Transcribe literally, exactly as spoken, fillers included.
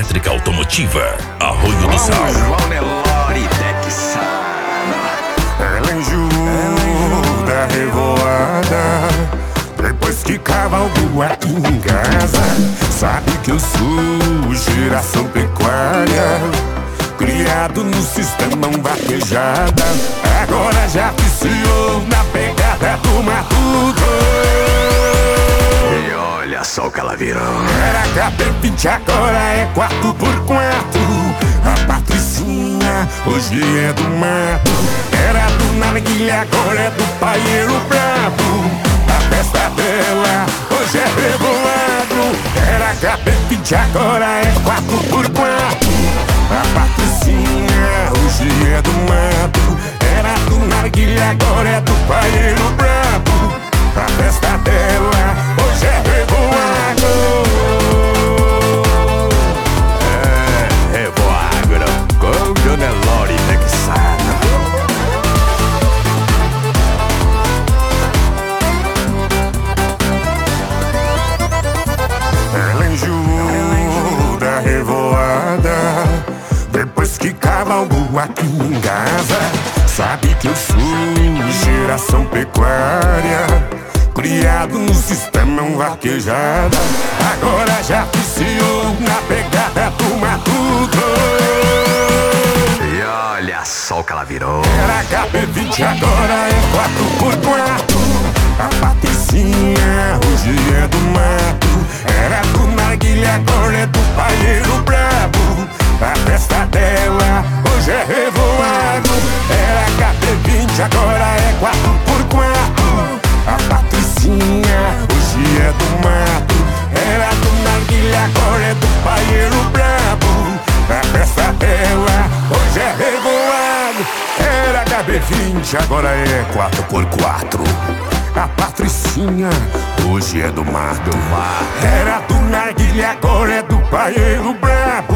elétrica automotiva, Arroio do Sal. João Nelore Texana. Ela enjoou da revoada depois que cavalgou aqui em casa. Sabe que eu sou geração pecuária, criado no sistema vaquejada. Agora já viciou na pegada do matuto. E olha só o que ela virou. Era H B vinte, agora é quatro por quatro. A Patricinha hoje é do mato. Era do narguilha, agora é do paieiro brabo. A festa dela hoje é revoado. Era H B vinte, agora é quatro por quatro. A Patricinha hoje é do mato. Era do narguilha, agora é do paieiro brabo. A festa dela hoje é revoado. É, revoado com João Nelore Texana. Ela enjoou da revoada depois que cavalgou aqui em casa. Sabe que eu sou geração pecuária, criado no sistema vaquejada. Agora já viciou na pegada do matuto. E olha só o que ela virou. Era H B vinte, agora é quatro por quatro. A Patricinha hoje é do mato. Era do narguilha, agora é do paieiro brabo. A festa dela hoje é revoado. Era H B vinte, agora é quatro por quatro. A Patricinha hoje é do mato. Era do narguilha, agora é do paieiro brabo. A festa dela hoje é revoado. Era H B vinte, agora é quatro por quatro. A Patricinha hoje é do mato. Era do narguilha, agora é do paieiro brabo.